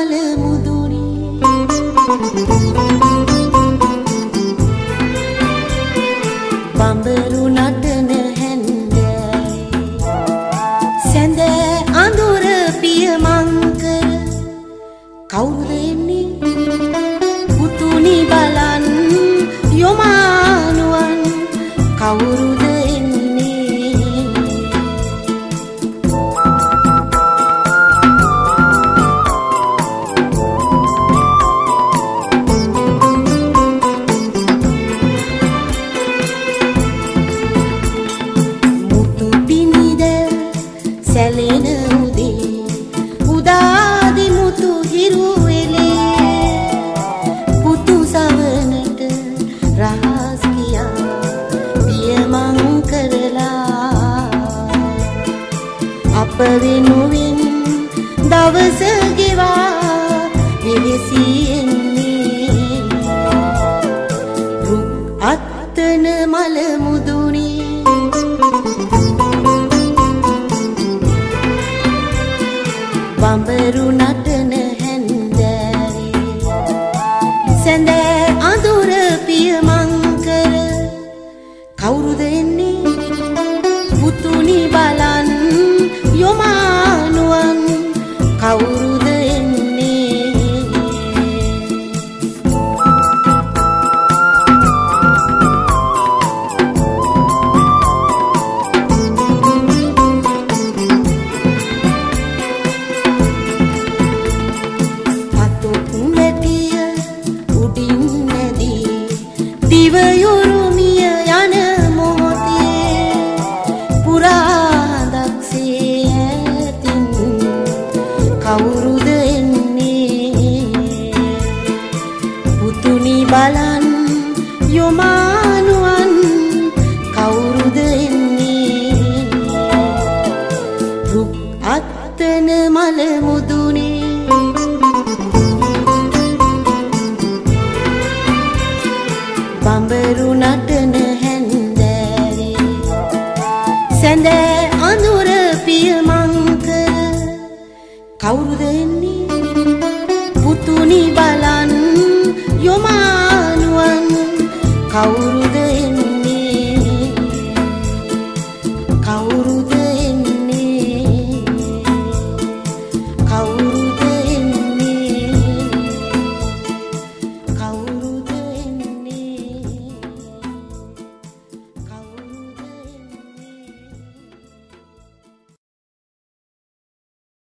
මල මුදුනේ බඹරු නටන හැන්දෑවේ සැඳ අඳුර පියමංකර කවුරුද එන්නේ පුතුනි බලන් යොමානුවන් කවුරුද සැලෙන උදේ උදාදි මුතු හිරු එලේ පුතු සවනට රහස් කියා පියමං කරලා අප වෙනුවෙන් දවස ගෙවා වෙහෙසියෙන්නේ රුක් අත්තන මල මුදුනේ බඹරු නටන හැන්දෑවේ සැඳ අඳුර පියමංකර කවුරුද එන්නේ පුතුනි බලන් යොමානුවන් කවුරුද දිවයුරුමිය යන මොහොතේ පුරාදක්සේ ඇතින් කවුරුද එන්නේ පුතුනි බලන් යොමානුවන් කවුරුද එන්නේ රුක් අත්තන මල මුදුනේ බඹරු නටන හැන්දෑවේ සැඳ අඳුර පියමංකර කවුරුද එන්නේ පුතුනි බලන් යොමානුවන් කවුරු